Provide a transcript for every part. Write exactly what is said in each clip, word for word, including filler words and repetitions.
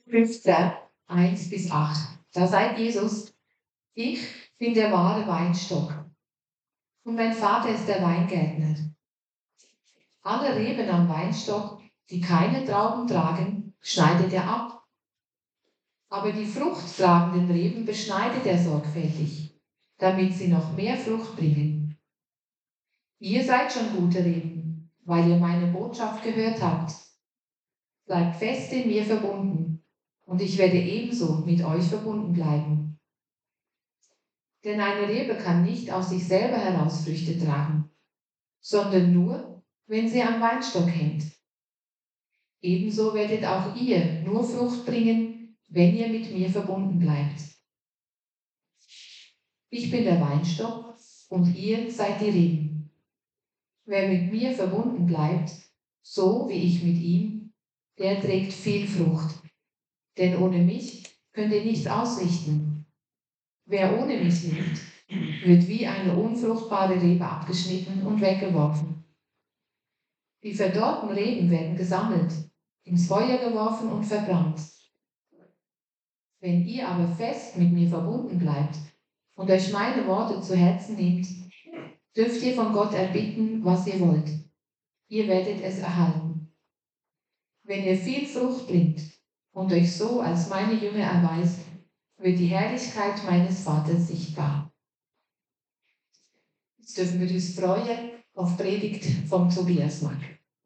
fünfzehn, eins bis acht. Da sagt Jesus: Ich bin der wahre Weinstock und mein Vater ist der Weingärtner. Alle Reben am Weinstock, die keine Trauben tragen, schneidet er ab. Aber die fruchttragenden Reben beschneidet er sorgfältig, damit sie noch mehr Frucht bringen. Ihr seid schon gute Reben, weil ihr meine Botschaft gehört habt. Bleibt fest in mir verbunden, und ich werde ebenso mit euch verbunden bleiben. Denn eine Rebe kann nicht aus sich selber heraus Früchte tragen, sondern nur, wenn sie am Weinstock hängt. Ebenso werdet auch ihr nur Frucht bringen, wenn ihr mit mir verbunden bleibt. Ich bin der Weinstock und ihr seid die Reben. Wer mit mir verbunden bleibt, so wie ich mit ihm, der trägt viel Frucht. Denn ohne mich könnt ihr nichts ausrichten. Wer ohne mich lebt, wird wie eine unfruchtbare Rebe abgeschnitten und weggeworfen. Die verdorrten Reben werden gesammelt, ins Feuer geworfen und verbrannt. Wenn ihr aber fest mit mir verbunden bleibt und euch meine Worte zu Herzen nehmt, dürft ihr von Gott erbitten, was ihr wollt. Ihr werdet es erhalten. Wenn ihr viel Frucht bringt und euch so als meine Jünger erweist, wird die Herrlichkeit meines Vaters sichtbar. Jetzt dürfen wir uns freuen auf Predigt vom Tobias Mack.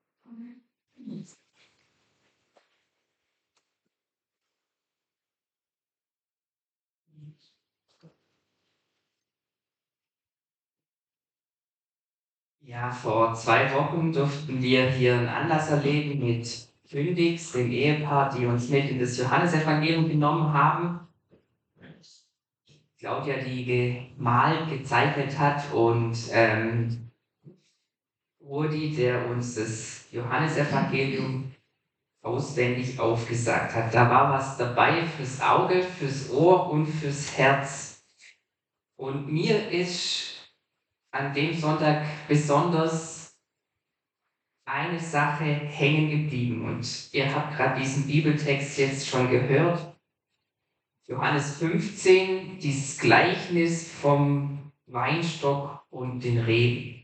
Ja, vor zwei Wochen durften wir hier einen Anlass erleben mit Kündigs, dem Ehepaar, die uns mit in das Johannesevangelium genommen haben. Claudia, die gemalt, gezeichnet hat, und ähm, Rudi, der uns das Johannesevangelium auswendig aufgesagt hat. Da war was dabei fürs Auge, fürs Ohr und fürs Herz. Und mir ist an dem Sonntag besonders eine Sache hängen geblieben. Und ihr habt gerade diesen Bibeltext jetzt schon gehört. Johannes fünfzehn, dieses Gleichnis vom Weinstock und den Reben.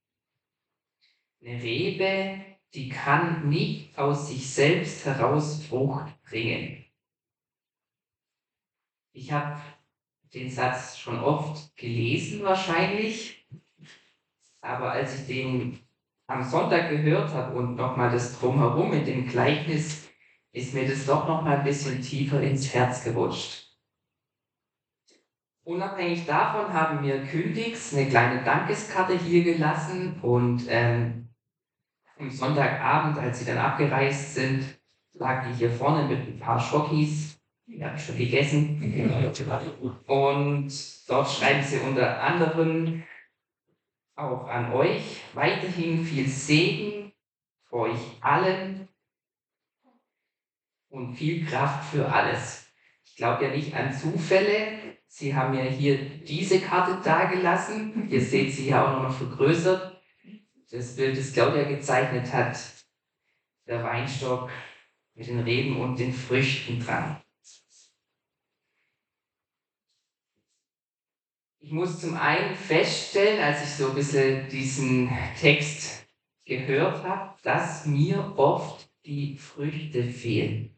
Eine Rebe, die kann nicht aus sich selbst heraus Frucht bringen. Ich habe den Satz schon oft gelesen wahrscheinlich, aber als ich den am Sonntag gehört habe und nochmal das Drumherum mit dem Gleichnis, ist mir das doch nochmal ein bisschen tiefer ins Herz gerutscht. Unabhängig davon haben mir Kündigs eine kleine Dankeskarte hier gelassen, und ähm, am Sonntagabend, als sie dann abgereist sind, lag die hier vorne mit ein paar Schokis. Die habe ich schon gegessen. Und dort schreiben sie unter anderem auch an euch weiterhin viel Segen für euch allen und viel Kraft für alles. Ich glaube ja nicht an Zufälle. Sie haben ja hier diese Karte dagelassen. Ihr seht sie hier auch noch vergrößert. Das Bild, das Claudia gezeichnet hat. Der Weinstock mit den Reben und den Früchten dran. Ich muss zum einen feststellen, als ich so ein bisschen diesen Text gehört habe, dass mir oft die Früchte fehlen.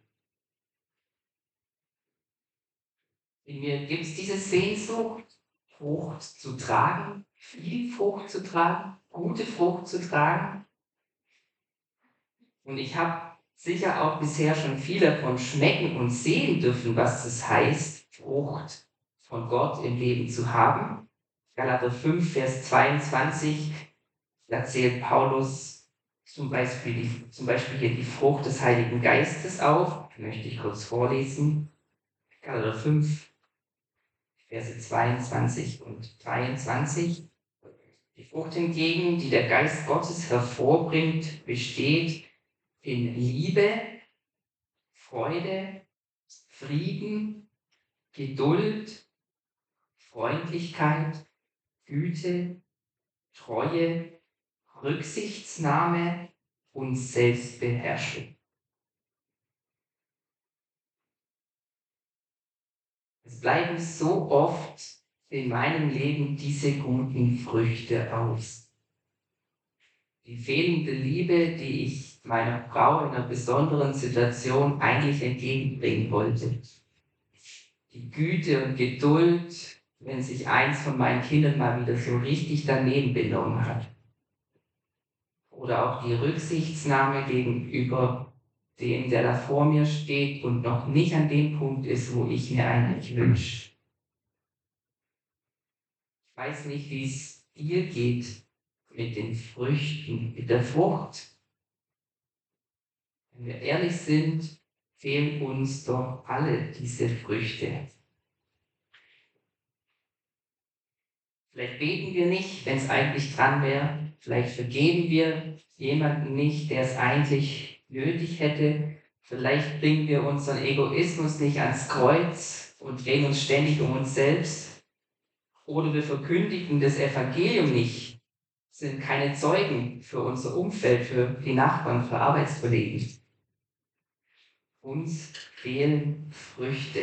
In mir gibt es diese Sehnsucht, Frucht zu tragen, viel Frucht zu tragen, gute Frucht zu tragen. Und ich habe sicher auch bisher schon viel davon schmecken und sehen dürfen, was es heißt, Frucht von Gott im Leben zu haben. Galater fünf, Vers zweiundzwanzig, da zählt Paulus zum Beispiel, die, zum Beispiel hier die Frucht des Heiligen Geistes auf. Die möchte ich kurz vorlesen. Galater fünf, Verse zweiundzwanzig und dreiundzwanzig. Die Frucht hingegen, die der Geist Gottes hervorbringt, besteht in Liebe, Freude, Frieden, Geduld, Freundlichkeit, Güte, Treue, Rücksichtsnahme und Selbstbeherrschung. Es bleiben so oft in meinem Leben diese guten Früchte aus. Die fehlende Liebe, die ich meiner Frau in einer besonderen Situation eigentlich entgegenbringen wollte. Die Güte und Geduld, wenn sich eins von meinen Kindern mal wieder so richtig daneben benommen hat. Oder auch die Rücksichtsnahme gegenüber dem, der da vor mir steht und noch nicht an dem Punkt ist, wo ich mir eigentlich wünsche. Ich weiß nicht, wie es dir geht mit den Früchten, mit der Frucht. Wenn wir ehrlich sind, fehlen uns doch alle diese Früchte. Vielleicht beten wir nicht, wenn es eigentlich dran wäre. Vielleicht vergeben wir jemanden nicht, der es eigentlich nötig hätte. Vielleicht bringen wir unseren Egoismus nicht ans Kreuz und drehen uns ständig um uns selbst. Oder wir verkündigen das Evangelium nicht, sind keine Zeugen für unser Umfeld, für die Nachbarn, für Arbeitskollegen. Uns fehlen Früchte.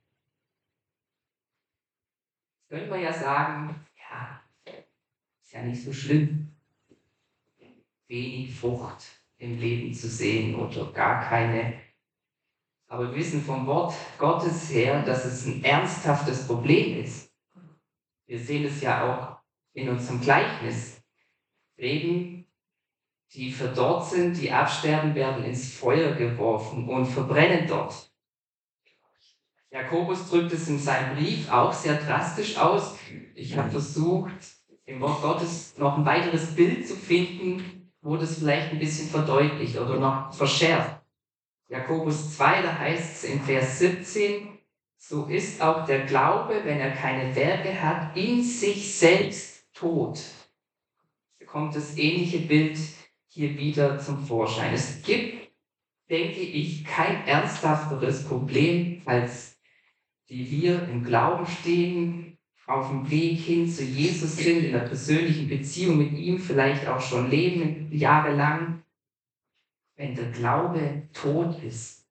Jetzt können wir ja sagen, ja, ist ja nicht so schlimm, wenig Frucht im Leben zu sehen oder gar keine. Aber wir wissen vom Wort Gottes her, dass es ein ernsthaftes Problem ist. Wir sehen es ja auch in unserem Gleichnis. Reben, die verdorrt sind, die absterben, werden ins Feuer geworfen und verbrennen dort. Jakobus drückt es in seinem Brief auch sehr drastisch aus. Ich habe versucht, im Wort Gottes noch ein weiteres Bild zu finden, wo das vielleicht ein bisschen verdeutlicht oder noch verschärft. Jakobus zwei, da heißt es in Vers siebzehn, so ist auch der Glaube, wenn er keine Werke hat, in sich selbst tot. Da kommt das ähnliche Bild hier wieder zum Vorschein. Es gibt, denke ich, kein ernsthafteres Problem, als die wir im Glauben stehen, auf dem Weg hin zu Jesus sind, in einer persönlichen Beziehung mit ihm, vielleicht auch schon leben, jahrelang, wenn der Glaube tot ist.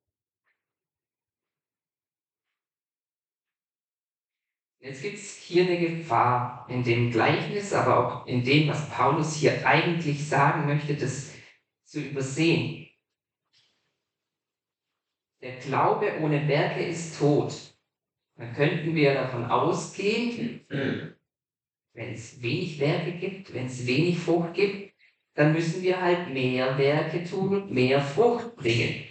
Jetzt gibt es hier eine Gefahr in dem Gleichnis, aber auch in dem, was Paulus hier eigentlich sagen möchte, das zu übersehen. Der Glaube ohne Werke ist tot. Dann könnten wir davon ausgehen, wenn es wenig Werke gibt, wenn es wenig Frucht gibt, dann müssen wir halt mehr Werke tun und mehr Frucht bringen.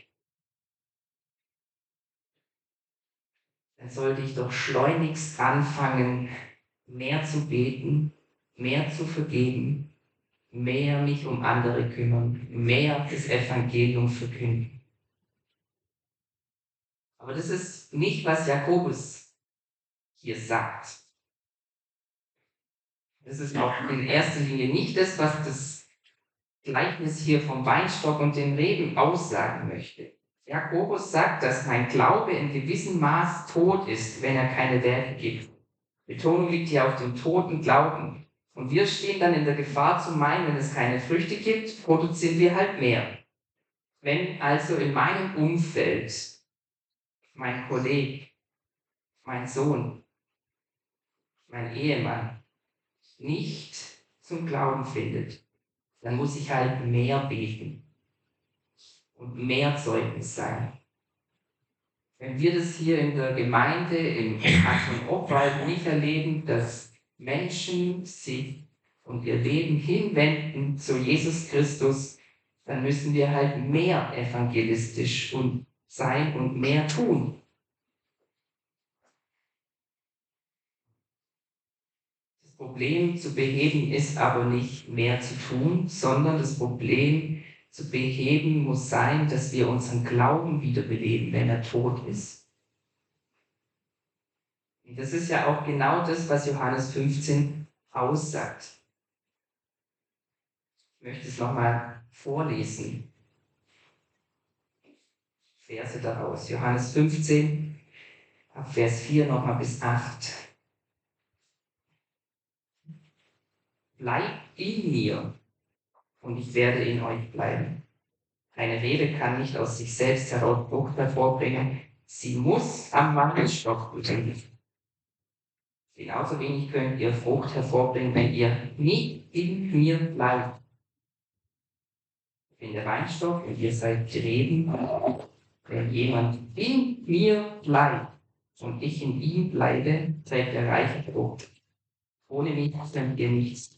Dann sollte ich doch schleunigst anfangen, mehr zu beten, mehr zu vergeben, mehr mich um andere kümmern, mehr das Evangelium verkünden. Aber das ist nicht, was Jakobus hier sagt. Das ist auch in erster Linie nicht das, was das Gleichnis hier vom Weinstock und den Reben aussagen möchte. Jakobus sagt, dass mein Glaube in gewissem Maß tot ist, wenn er keine Werke gibt. Betonung liegt hier auf dem toten Glauben. Und wir stehen dann in der Gefahr zu meinen, wenn es keine Früchte gibt, produzieren wir halt mehr. Wenn also in meinem Umfeld mein Kollege, mein Sohn, mein Ehemann nicht zum Glauben findet, dann muss ich halt mehr beten und mehr Zeugnis sein. Wenn wir das hier in der Gemeinde, im Anton Obwald nicht erleben, dass Menschen sich und ihr Leben hinwenden zu Jesus Christus, dann müssen wir halt mehr evangelistisch und sein und mehr tun. Das Problem zu beheben ist aber nicht mehr zu tun, sondern das Problem zu beheben muss sein, dass wir unseren Glauben wiederbeleben, wenn er tot ist. Und das ist ja auch genau das, was Johannes fünfzehn aussagt. Ich möchte es nochmal vorlesen. Verse daraus. Johannes fünfzehn, ab Vers vier nochmal bis acht. Bleibt in mir und ich werde in euch bleiben. Eine Rebe kann nicht aus sich selbst heraus Frucht hervorbringen, Sie muss am Weinstock bleiben. Genauso wenig könnt ihr Frucht hervorbringen, wenn ihr nicht in mir bleibt. Ich bin der Weinstock und ihr seid die Reben. Wenn jemand in mir bleibt und ich in ihm bleibe, trägt er reiche Frucht. Ohne mich könnt ihr nichts.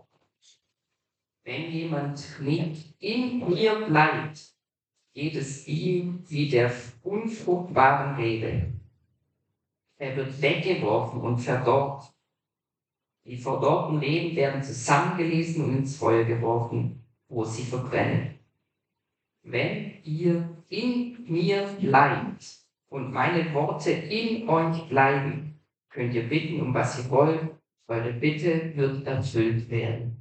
Wenn jemand nicht in mir bleibt, geht es ihm wie der unfruchtbaren Rebe. Er wird weggeworfen und verdorrt. Die verdorrten Reben werden zusammengelesen und ins Feuer geworfen, wo sie verbrennen. Wenn ihr in mir bleibt und meine Worte in euch bleiben, könnt ihr bitten, um was ihr wollt. Eure Bitte wird erfüllt werden.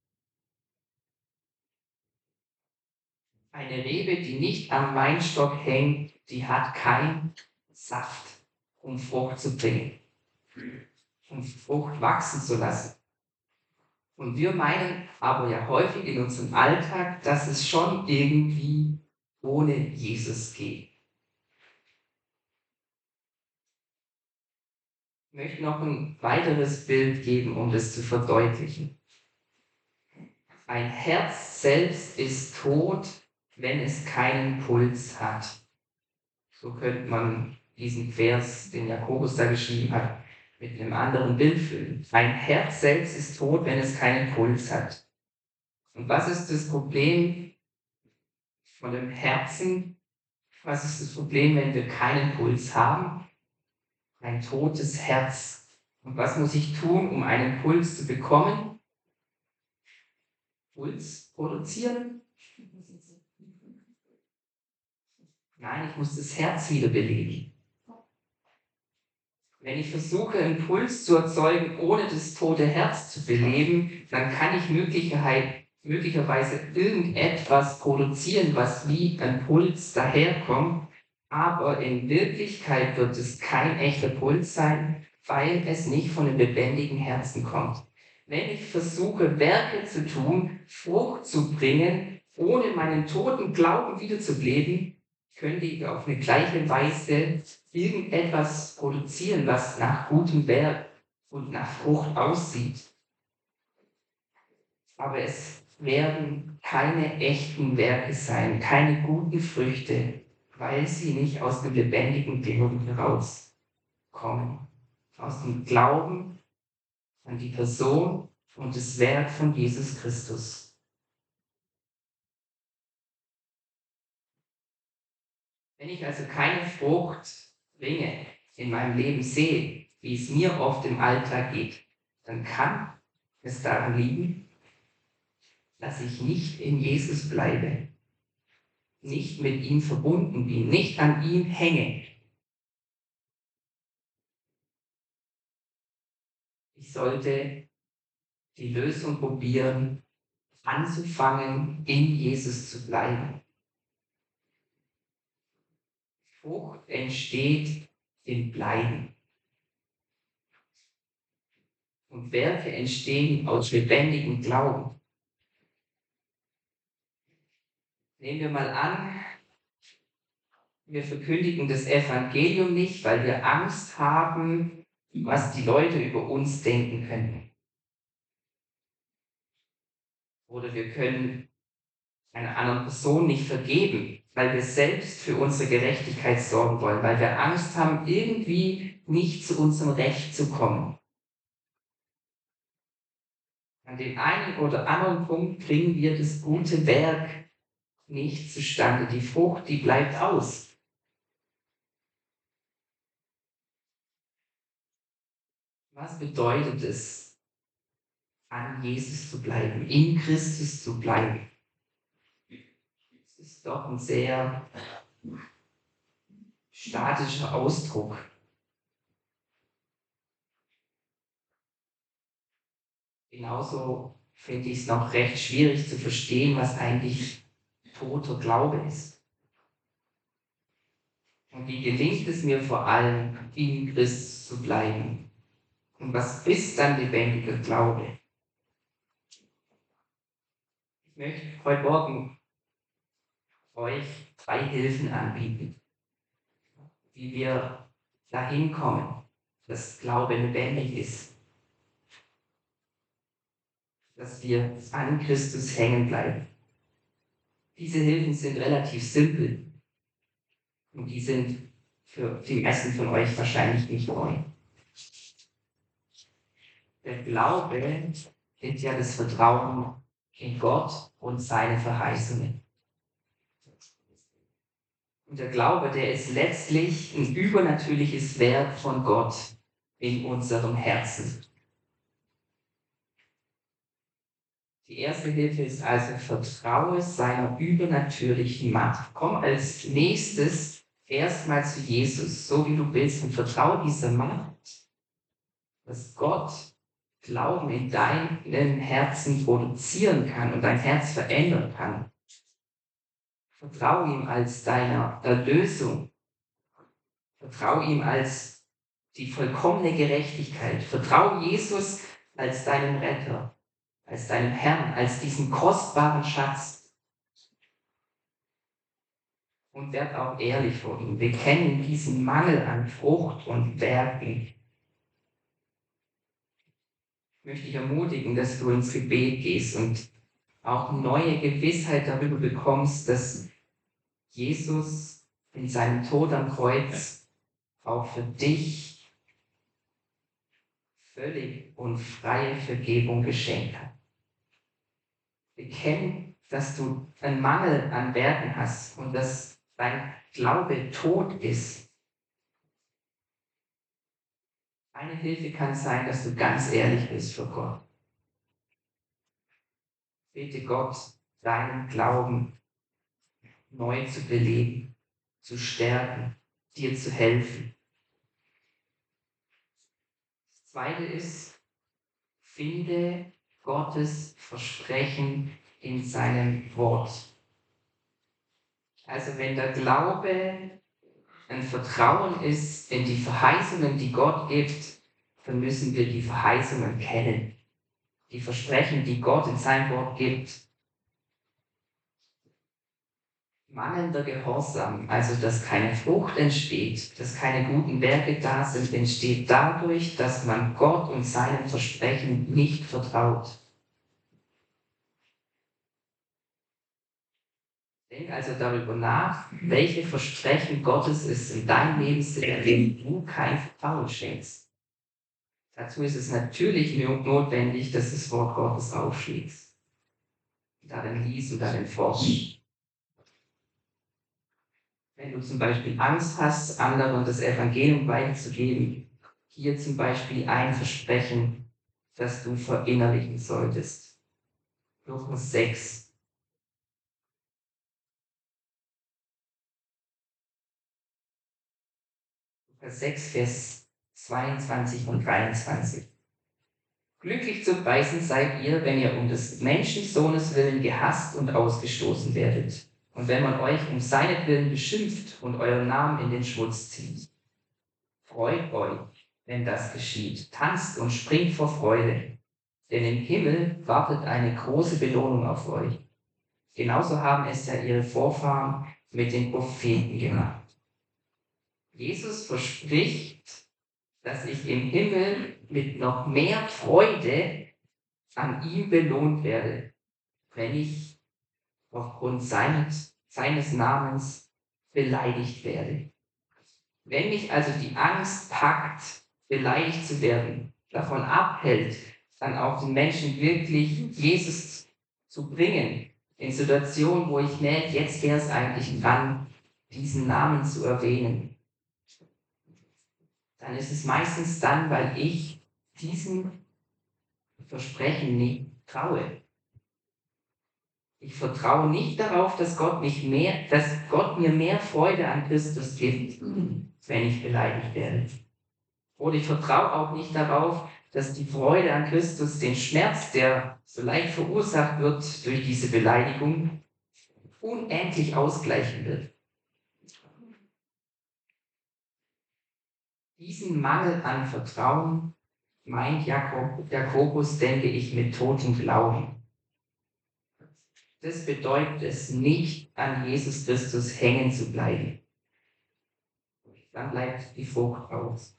Eine Rebe, die nicht am Weinstock hängt, die hat keinen Saft, um Frucht zu bringen, um Frucht wachsen zu lassen. Und wir meinen aber ja häufig in unserem Alltag, dass es schon irgendwie ohne Jesus geht. Ich möchte noch ein weiteres Bild geben, um das zu verdeutlichen. Ein Herz selbst ist tot, wenn es keinen Puls hat. So könnte man diesen Vers, den Jakobus da geschrieben hat, mit einem anderen Bild füllen. Ein Herz selbst ist tot, wenn es keinen Puls hat. Und was ist das Problem von dem Herzen? Was ist das Problem, wenn wir keinen Puls haben? Ein totes Herz. Und was muss ich tun, um einen Puls zu bekommen? Puls produzieren? Nein, ich muss das Herz wieder beleben. Wenn ich versuche, einen Puls zu erzeugen, ohne das tote Herz zu beleben, dann kann ich möglicherweise irgendetwas produzieren, was wie ein Puls daherkommt, aber in Wirklichkeit wird es kein echter Puls sein, weil es nicht von einem lebendigen Herzen kommt. Wenn ich versuche, Werke zu tun, Frucht zu bringen, ohne meinen toten Glauben wiederzubeleben, könnte ich auf eine gleiche Weise irgendetwas produzieren, was nach gutem Werk und nach Frucht aussieht. Aber es werden keine echten Werke sein, keine guten Früchte, weil sie nicht aus dem lebendigen Glauben herauskommen. Aus dem Glauben an die Person und das Werk von Jesus Christus. Wenn ich also keine Frucht bringe, in meinem Leben sehe, wie es mir oft im Alltag geht, dann kann es daran liegen, dass ich nicht in Jesus bleibe, nicht mit ihm verbunden bin, nicht an ihm hänge. Ich sollte die Lösung probieren, anzufangen, in Jesus zu bleiben. Frucht entsteht im Bleiben. Und Werke entstehen aus lebendigem Glauben. Nehmen wir mal an, wir verkündigen das Evangelium nicht, weil wir Angst haben, was die Leute über uns denken könnten. Oder wir können einer anderen Person nicht vergeben, weil wir selbst für unsere Gerechtigkeit sorgen wollen, weil wir Angst haben, irgendwie nicht zu unserem Recht zu kommen. An dem einen oder anderen Punkt bringen wir das gute Werk nicht zustande. Die Frucht, die bleibt aus. Was bedeutet es, an Jesus zu bleiben, in Christus zu bleiben? Das ist doch ein sehr statischer Ausdruck. Genauso finde ich es noch recht schwierig zu verstehen, was eigentlich toter Glaube ist. Und wie gelingt es mir vor allem, in Christus zu bleiben? Und was ist dann lebendiger Glaube? Ich möchte heute Morgen euch drei Hilfen anbieten. wie wir dahin kommen, dass Glaube lebendig ist, dass wir an Christus hängen bleiben. Diese Hilfen sind relativ simpel und die sind für die meisten von euch wahrscheinlich nicht neu. Der Glaube ist ja das Vertrauen in Gott und seine Verheißungen. Und der Glaube, der ist letztlich ein übernatürliches Werk von Gott in unserem Herzen. Die erste Hilfe ist also: Vertraue seiner übernatürlichen Macht. Komm als nächstes erstmal zu Jesus, so wie du bist, und vertraue dieser Macht, dass Gott Glauben in deinem Herzen produzieren kann und dein Herz verändern kann. Vertraue ihm als deiner Erlösung. Vertraue ihm als die vollkommene Gerechtigkeit. Vertraue Jesus als deinen Retter, als deinen Herrn, als diesen kostbaren Schatz. Und werd auch ehrlich vor ihm. Wir kennen diesen Mangel an Frucht und Werken. Ich möchte dich ermutigen, dass du ins Gebet gehst und auch neue Gewissheit darüber bekommst, dass Jesus in seinem Tod am Kreuz auch für dich völlig und freie Vergebung geschenkt hat. Bekenn, dass du einen Mangel an Werken hast und dass dein Glaube tot ist. Eine Hilfe kann sein, dass du ganz ehrlich bist vor Gott. Bitte Gott, deinen Glauben neu zu beleben, zu stärken, dir zu helfen. Das Zweite ist, finde Gottes Versprechen in seinem Wort. Also wenn der Glaube ein Vertrauen ist in die Verheißungen, die Gott gibt, dann müssen wir die Verheißungen kennen. Die Versprechen, die Gott in seinem Wort gibt. Mangelnder Gehorsam, also dass keine Frucht entsteht, dass keine guten Werke da sind, entsteht dadurch, dass man Gott und seinen Versprechen nicht vertraut. Denk also darüber nach, welche Versprechen Gottes es in deinem Leben sind, denen du kein Vertrauen schenkst. Dazu ist es natürlich notwendig, dass das Wort Gottes aufschlägst. Darin liest und darin forschst. Wenn du zum Beispiel Angst hast, anderen das Evangelium weiterzugeben, hier zum Beispiel ein Versprechen, das du verinnerlichen solltest. Lukas sechs. Lukas sechs, Vers zweiundzwanzig und dreiundzwanzig. Glücklich zu preisen seid ihr, wenn ihr um des Menschensohnes willen gehasst und ausgestoßen werdet. Und wenn man euch um seinetwillen beschimpft und euren Namen in den Schmutz zieht. Freut euch, wenn das geschieht. Tanzt und springt vor Freude. Denn im Himmel wartet eine große Belohnung auf euch. Genauso haben es ja ihre Vorfahren mit den Propheten gemacht. Jesus verspricht, dass ich im Himmel mit noch mehr Freude an ihm belohnt werde, wenn ich aufgrund seines, seines Namens beleidigt werde. Wenn mich also die Angst packt, beleidigt zu werden, davon abhält, dann auch den Menschen wirklich Jesus zu bringen, in Situationen, wo ich merke, jetzt wäre es eigentlich dran, diesen Namen zu erwähnen, dann ist es meistens dann, weil ich diesem Versprechen nicht traue. Ich vertraue nicht darauf, dass Gott, mich mehr, dass Gott mir mehr Freude an Christus gibt, wenn ich beleidigt werde. Oder ich vertraue auch nicht darauf, dass die Freude an Christus den Schmerz, der so leicht verursacht wird durch diese Beleidigung, unendlich ausgleichen wird. Diesen Mangel an Vertrauen, meint Jakob, Jakobus, denke ich, mit totem Glauben. Das bedeutet es nicht, an Jesus Christus hängen zu bleiben. dann bleibt die Frucht aus.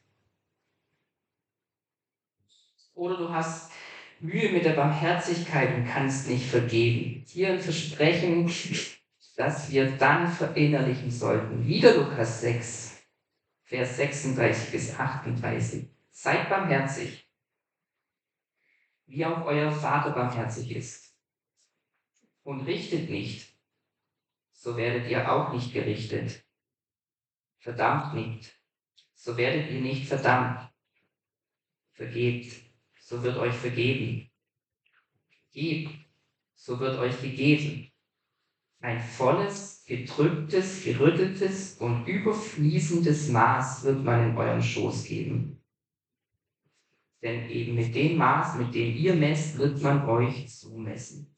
Oder du hast Mühe mit der Barmherzigkeit und kannst nicht vergeben. Hier ein Versprechen, das wir dann verinnerlichen sollten. Wieder Lukas sechs, Vers sechsunddreißig bis achtunddreißig. Seid barmherzig, wie auch euer Vater barmherzig ist. Und richtet nicht, so werdet ihr auch nicht gerichtet. Verdammt nicht, so werdet ihr nicht verdammt. Vergebt, so wird euch vergeben. Gebt, so wird euch gegeben. Ein volles, gedrücktes, gerütteltes und überfließendes Maß wird man in euren Schoß geben. Denn eben mit dem Maß, mit dem ihr messt, wird man euch zumessen.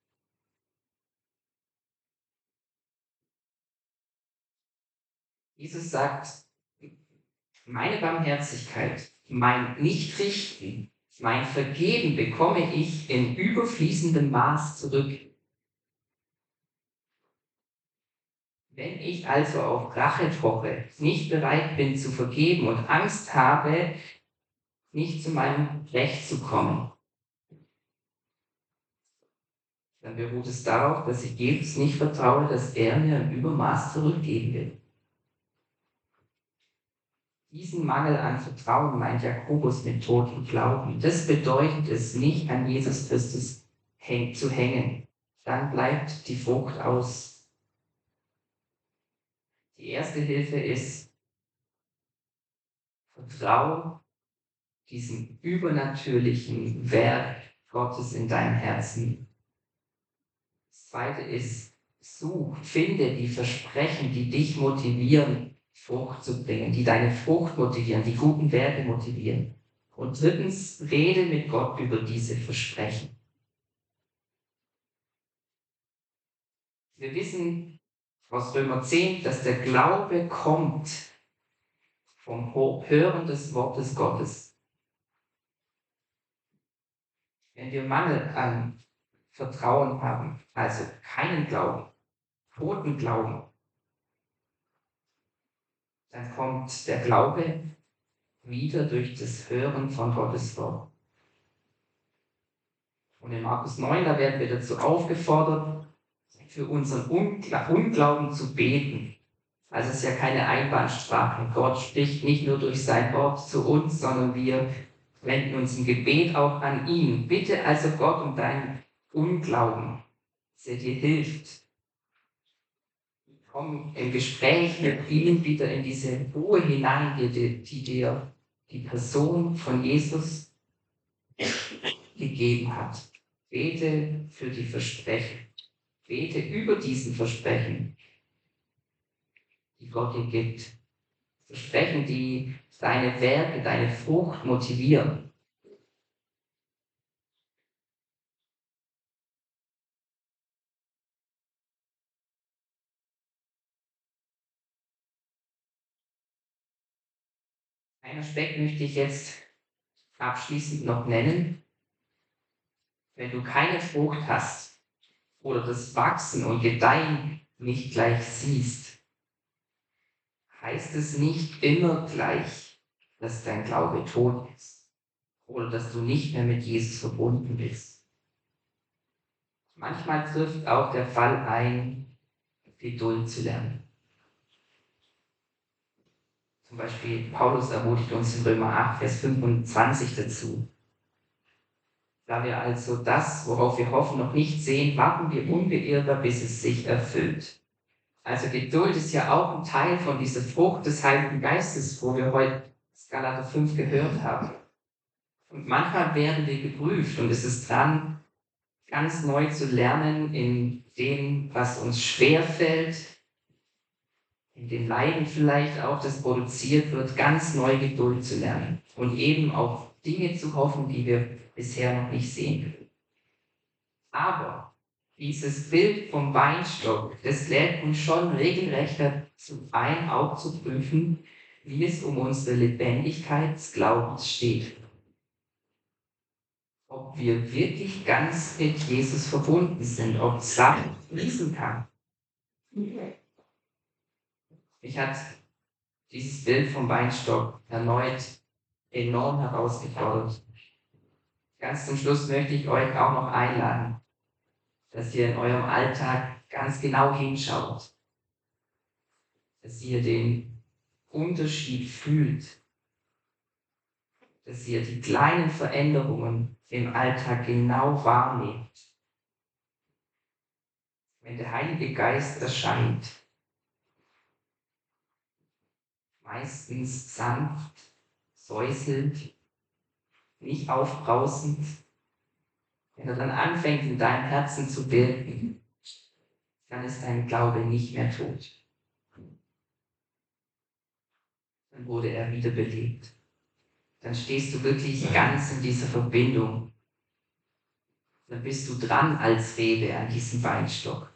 Jesus sagt, meine Barmherzigkeit, mein Nichtrichten, mein Vergeben bekomme ich in überfließendem Maß zurück. Wenn ich also auf Rache poche, nicht bereit bin zu vergeben und Angst habe, nicht zu meinem Recht zu kommen, dann beruht es darauf, dass ich Jesus nicht vertraue, dass er mir im Übermaß zurückgeben will. Diesen Mangel an Vertrauen meint Jakobus mit totem Glauben. Das bedeutet es nicht, an Jesus Christus zu hängen. Dann bleibt die Frucht aus. Die erste Hilfe ist, vertraue diesem übernatürlichen Werk Gottes in deinem Herzen. Das zweite ist, such, finde die Versprechen, die dich motivieren, Frucht zu bringen, die deine Frucht motivieren, die guten Werke motivieren. Und drittens, rede mit Gott über diese Versprechen. Wir wissen aus Römer zehn, dass der Glaube kommt vom Hören des Wortes Gottes. Wenn wir Mangel an Vertrauen haben, also keinen Glauben, toten Glauben, dann kommt der Glaube wieder durch das Hören von Gottes Wort. Und in Markus neun, da werden wir dazu aufgefordert, für unseren Ungla- Unglauben zu beten. Also es ist ja keine Einbahnsprache. Gott spricht nicht nur durch sein Wort zu uns, sondern wir wenden uns im Gebet auch an ihn. Bitte also Gott um deinen Unglauben, dass er dir hilft. Komm im Gespräch mit ihm wieder in diese Ruhe hinein, die, die dir die Person von Jesus gegeben hat. Bete für die Versprechen. Bete über diesen Versprechen, die Gott dir gibt. Versprechen, die deine Werke, deine Frucht motivieren. Einen Aspekt möchte ich jetzt abschließend noch nennen. Wenn du keine Frucht hast oder das Wachsen und Gedeihen nicht gleich siehst, heißt es nicht immer gleich, dass dein Glaube tot ist oder dass du nicht mehr mit Jesus verbunden bist. Manchmal trifft auch der Fall ein, Geduld zu lernen. Zum Beispiel Paulus ermutigt uns in Römer acht, Vers fünfundzwanzig dazu. Da wir also das, worauf wir hoffen, noch nicht sehen, warten wir unbeirrbar, bis es sich erfüllt. Also Geduld ist ja auch ein Teil von dieser Frucht des Heiligen Geistes, wo wir heute Galater fünf gehört haben. Und manchmal werden wir geprüft und es ist dran, ganz neu zu lernen in dem, was uns schwerfällt, in dem Leiden vielleicht auch, das produziert wird, ganz neu Geduld zu lernen und eben auf Dinge zu hoffen, die wir bisher noch nicht sehen können. Aber dieses Bild vom Weinstock, das lädt uns schon regelrecht dazu ein, auch zu prüfen, wie es um unsere Lebendigkeit des Glaubens steht. Ob wir wirklich ganz mit Jesus verbunden sind, ob Sachen fließen kann. Mich hat dieses Bild vom Weinstock erneut enorm herausgefordert. Ganz zum Schluss möchte ich euch auch noch einladen, dass ihr in eurem Alltag ganz genau hinschaut, dass ihr den Unterschied fühlt, dass ihr die kleinen Veränderungen im Alltag genau wahrnehmt. Wenn der Heilige Geist erscheint, meistens sanft, säuselnd, nicht aufbrausend, wenn er dann anfängt, in deinem Herzen zu wirken, dann ist dein Glaube nicht mehr tot. Dann wurde er wiederbelebt. Dann stehst du wirklich ganz in dieser Verbindung. Dann bist du dran als Rebe an diesem Weinstock.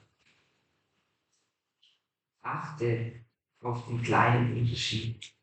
Achte auf den kleinen Unterschied.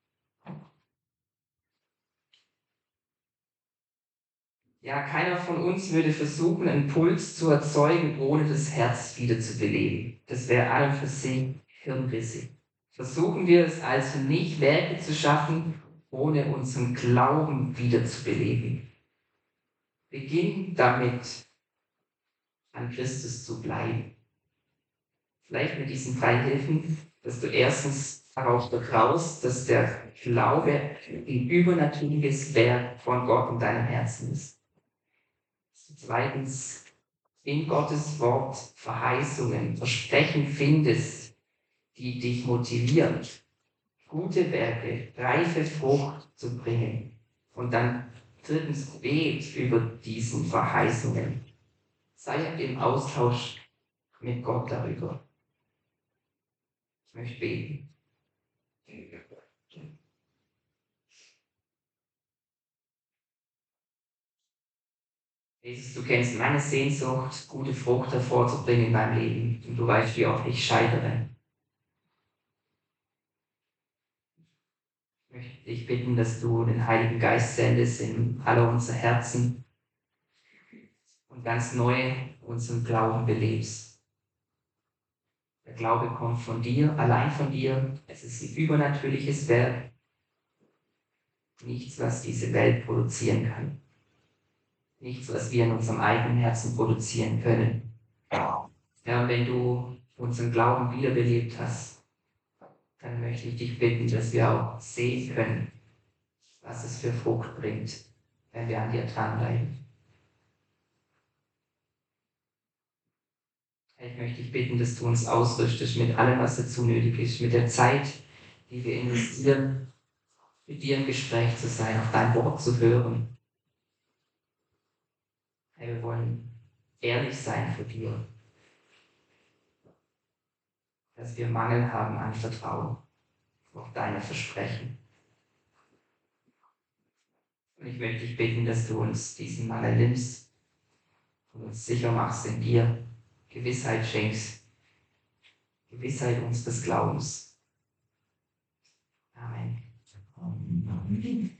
Ja, keiner von uns würde versuchen, einen Puls zu erzeugen, ohne das Herz wieder zu beleben. Das wäre an und für sich hirnrissig. Versuchen wir es also nicht, Werke zu schaffen, ohne unseren Glauben wieder zu beleben. Beginn damit, an Christus zu bleiben. Vielleicht mit diesen drei Hilfen, dass du erstens darauf vertraust, dass der Glaube ein übernatürliches Werk von Gott in deinem Herzen ist. Zweitens, in Gottes Wort Verheißungen, Versprechen findest, die dich motivieren, gute Werke, reife Frucht zu bringen. Und dann drittens, bet über diesen Verheißungen. Sei im Austausch mit Gott darüber. Ich möchte beten. Jesus, du kennst meine Sehnsucht, gute Frucht hervorzubringen in meinem Leben. Und du weißt, wie oft ich scheitere. Ich möchte dich bitten, dass du den Heiligen Geist sendest in alle unsere Herzen und ganz neu unseren Glauben belebst. Der Glaube kommt von dir, allein von dir. Es ist ein übernatürliches Werk. Nichts, was diese Welt produzieren kann. Nichts, was wir in unserem eigenen Herzen produzieren können. Ja, wenn du unseren Glauben wiederbelebt hast, dann möchte ich dich bitten, dass wir auch sehen können, was es für Frucht bringt, wenn wir an dir dranbleiben. Ich möchte dich bitten, dass du uns ausrüstest mit allem, was dazu nötig ist, mit der Zeit, die wir investieren, mit dir im Gespräch zu sein, auf dein Wort zu hören. Hey, wir wollen ehrlich sein vor dir, dass wir Mangel haben an Vertrauen auf deine Versprechen. Und ich möchte dich bitten, dass du uns diesen Mangel nimmst und uns sicher machst in dir, Gewissheit schenkst, Gewissheit unseres Glaubens. Amen.